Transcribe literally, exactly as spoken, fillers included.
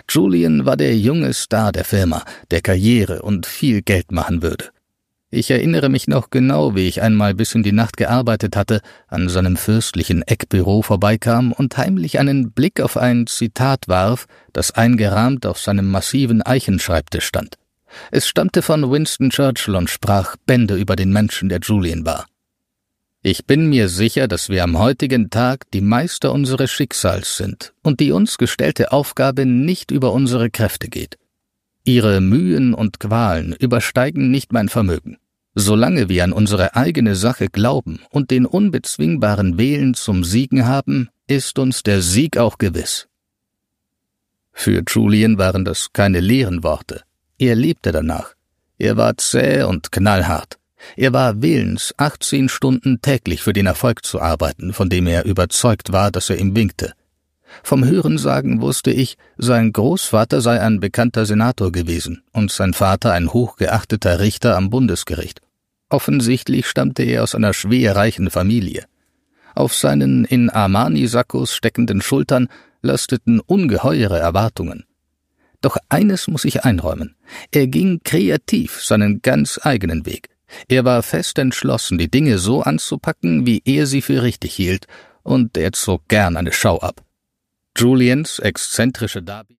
Julian war der junge Star der Firma, der Karriere und viel Geld machen würde. Ich erinnere mich noch genau, wie ich einmal bis in die Nacht gearbeitet hatte, an seinem fürstlichen Eckbüro vorbeikam und heimlich einen Blick auf ein Zitat warf, das eingerahmt auf seinem massiven Eichenschreibtisch stand. Es stammte von Winston Churchill und sprach Bände über den Menschen, der Julian war. Ich bin mir sicher, dass wir am heutigen Tag die Meister unseres Schicksals sind und die uns gestellte Aufgabe nicht über unsere Kräfte geht. Ihre Mühen und Qualen übersteigen nicht mein Vermögen. Solange wir an unsere eigene Sache glauben und den unbezwingbaren Willen zum Siegen haben, ist uns der Sieg auch gewiss. Für Julian waren das keine leeren Worte. Er lebte danach. Er war zäh und knallhart. Er war willens, achtzehn Stunden täglich für den Erfolg zu arbeiten, von dem er überzeugt war, dass er ihm winkte. Vom Hörensagen wusste ich, sein Großvater sei ein bekannter Senator gewesen und sein Vater ein hochgeachteter Richter am Bundesgericht. Offensichtlich stammte er aus einer schwerreichen Familie. Auf seinen in Armani-Sakkos steckenden Schultern lasteten ungeheure Erwartungen. Doch eines muss ich einräumen: Er ging kreativ seinen ganz eigenen Weg. Er war fest entschlossen, die Dinge so anzupacken, wie er sie für richtig hielt, und er zog gern eine Schau ab. Julians exzentrische Darbietung